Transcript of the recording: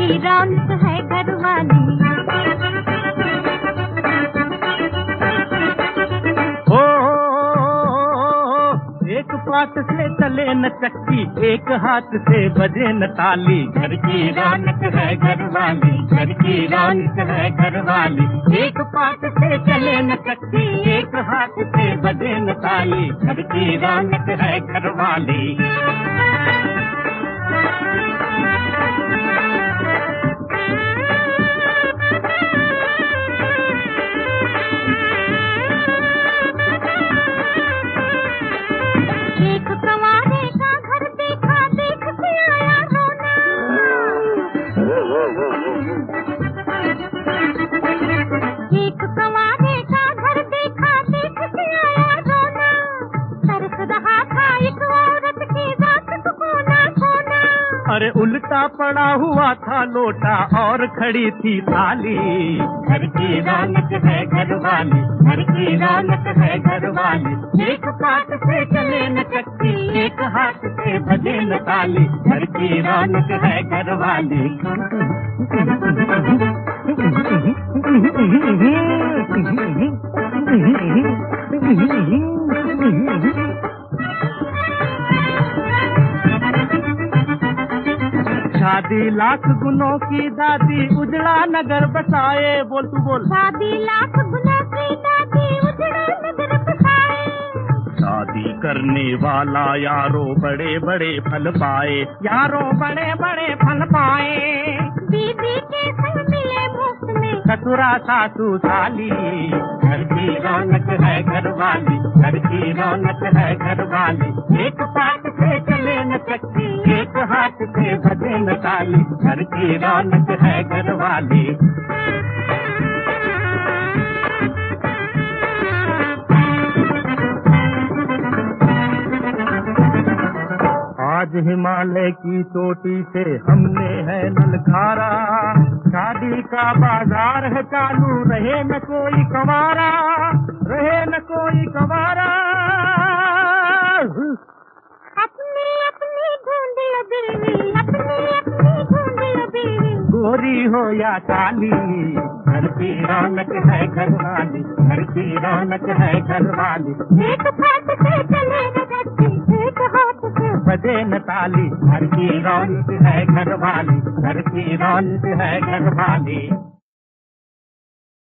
की रौनक है घरवाली। एक पास से चले न चक्की, एक हाथ से बजे न ताली। घर की रौनक है घरवाली, घर की रौनक है घरवाली। एक पास से चले न चक्की, एक हाथ से बजे न ताली। घर की रौनक है घरवाली। एक कंवारे का घर देखा, देख के आया रोना। एक कंवारे का घर देखा, देख के आया रोना। तरस रहा था एक औरत की बात को कोना कोना। अरे उल्टा पड़ा हुआ था लोटा और खड़ी थी थाली। घर की रौनक है घरवाली, घर की रौनक है घरवाली। एक पास से चले न चक्की, एक हाथ से बजे न ताली। घर की रौनक है घरवाली। शादी लाख गुनों की दादी, उजड़ा नगर बसाए। बोल तू बोल। शादी लाख गुना की दादी, उजड़ा नगर बसाए। शादी करने वाला यारों बड़े बड़े फल पाए, यारों बड़े बड़े फल पाए। बीबी के संग मिले मुफ्त में ससुरा सासू साली। घर की रौनक है घरवाली, घर की रौनक है घरवाली। एक पास से चले न चक्की, एक हाथ से बजे न ताली। घर की रौनक है घरवाली। आज हिमालय की चोटी से हमने है ललकारा। शादी का बाजार है चालू, रहे न कोई कंवारा, रहे न कोई कंवारा। अपनी अपनी ढूंढ लो बीवी, अपनी अपनी ढूंढ लो बीवी। गोरी हो या काली, घर की रौनक है घरवाली, घर की रौनक है घरवाली। एक हाथ से चले न चक्की, एक हाथ से बजे न ताली। घर की रौनक है घरवाली, घर की रौनक है घरवाली।